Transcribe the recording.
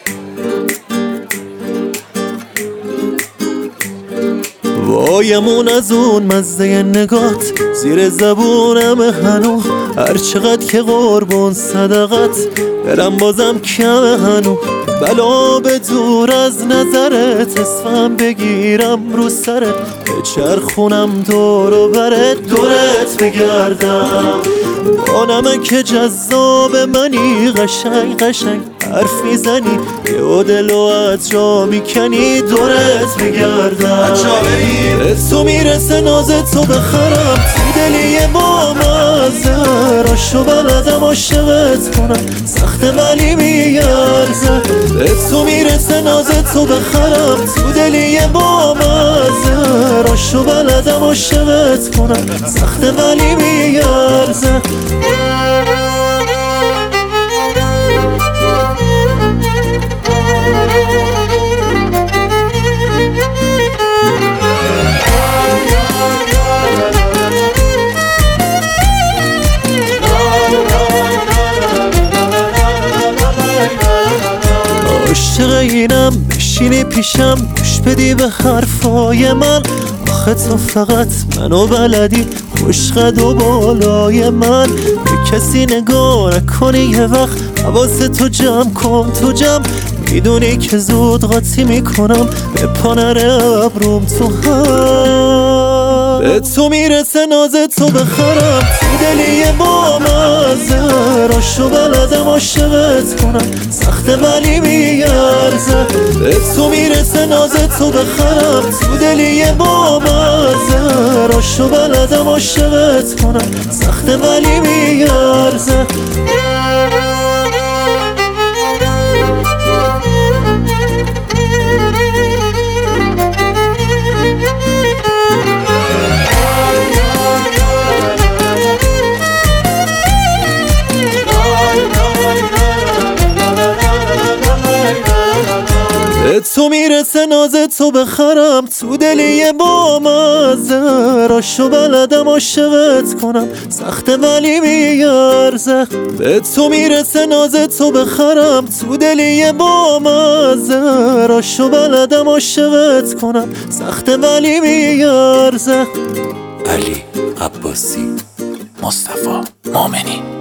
وایمون از اون مزه نگات زیر زبونم هنو، هر چقدر که قربون صدقت برم بازم کم هنو. بلا به دور از نظرت اسمم بگیرم رو سرت، بچرخونم دور و برت دورت بگردم. با نمک جذاب منی قشنگ قشنگ حرف میزنی، یه دلو از جا میکنی دورت بگردم. به تو میرسه ناز تو بخرم تو دلی با مزه، راشو بلدم عاشقت کنم سخته ولی میارزه. به تو میرسه ناز تو بخرم تو دلی با مزه، راشو بلدم عاشقت کنم سخته ولی میارزه. عاشق اینم بشینی پیشم گوش بدی به حرفای من، آخه تو فقط منو بلدی خوشقد و بالای من. به کسی نگاه نکنی یه وقت حواست تو جمع کن تو جمع، میدونی که زود قاطی میکنم به پانر ابروم تو هم. به تو میرسه ناز تو بخرم تو دلی با مزه، راشو بلدم عاشقت کنم سخته ولی میارزه. به تو میرسه ناز تو بخرم تو دلی با مزه، راشو بلدم عاشقت کنم سخته ولی میارزه. به تو میرسه ناز تو بخرم تو دلی با مزه، راشو بلدم عاشقت کنم سخته ولی میارزه. به تو میرسه ناز تو بخرم تو دلی با مزه، راشو بلدم عاشقت کنم سخته ولی میارزه. علی عباسی، مصطفی مومنی.